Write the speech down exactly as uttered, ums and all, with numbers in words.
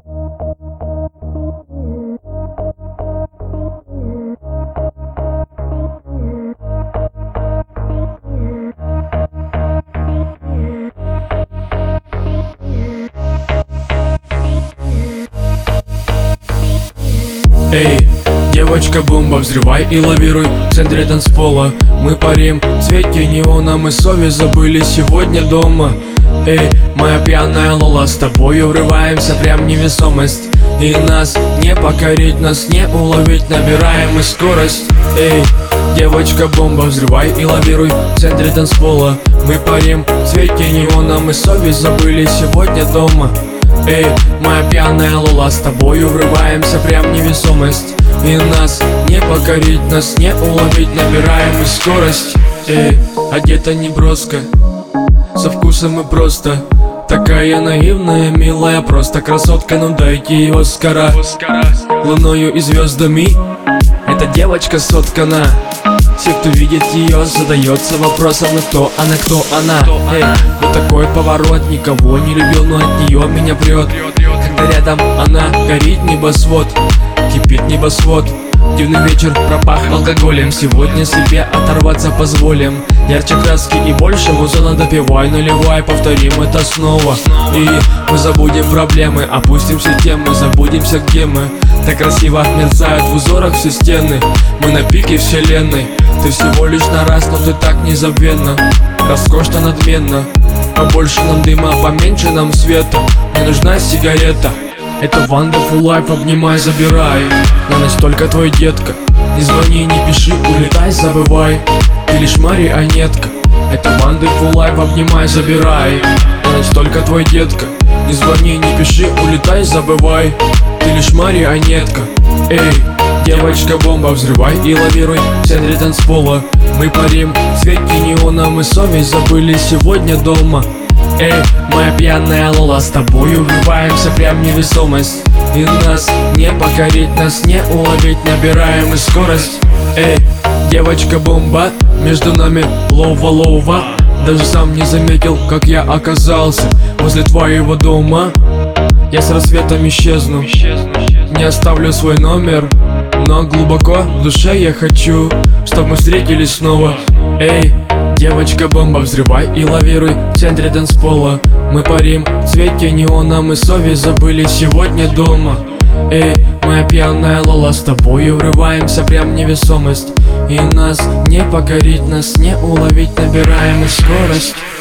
Эй, девочка-бомба, взрывай и лавируй в центре танцпола. Мы парим в свете неона, мы совесть забыли сегодня дома. Эй, моя пьяная Лола, с тобою врываемся прям в невесомость. И нас не покорить, нас не уловить, набираем мы скорость. Эй, девочка-бомба, взрывай и лавируй в центре танцпола. Мы парим в свете неона, мы совесть забыли сегодня дома. Эй, моя пьяная Лола, с тобою врываемся прям в невесомость. И нас не покорить, нас не уловить, набираем мы скорость. Эй, одета не броско, со вкусом и просто. Такая наивная, милая, просто красотка, ну дайте ей Оскара. Луною и звездами эта девочка соткана. Все, кто видит ее, задается вопросом, ну кто она, кто она. Эй, вот такой поворот, никого не любил, но от нее меня прет. Когда рядом она, горит небосвод, кипит небосвод. Дивный вечер пропах алкоголем, сегодня себе оторваться позволим. Ярче краски и больше музона, допивай, наливай, повторим это снова. И мы забудем проблемы, опустим все темы, забудемся где мы. Так красиво мерцают в узорах все стены. Мы на пике вселенной. Ты всего лишь на раз, но ты так незабвенна. Роскошно, надменно. Побольше нам дыма, поменьше нам света. Мне нужна сигарета. Это Wonderful Life, обнимай, забирай. На нас только твой детка. Не звони, не пиши, улетай, забывай. Ты лишь марионетка. Это Wonderful Life, обнимай, забирай. На нас только твой детка. Не звони, не пиши, улетай, забывай. Ты лишь марионетка. Эй, девочка-бомба, взрывай и лавируй в центре танцпола. Мы парим в свете неона, мы совесть забыли сегодня дома. Эй, моя пьяная Лола, с тобою врываемся прям в невесомость. И нас не покорить, нас не уловить, набираем мы скорость. Эй, девочка-бомба, между нами лова-лова. Даже сам не заметил, как я оказался возле твоего дома. Я с рассветом исчезну, не оставлю свой номер, но глубоко в душе я хочу, чтобы мы встретились снова. Эй, девочка-бомба, взрывай и лавируй в центре танцпола. Мы парим в свете неона, мы совесть забыли сегодня дома. Эй, моя пьяная Лола, с тобою врываемся прям в невесомость. И нас не покорить, нас не уловить, набираем мы скорость.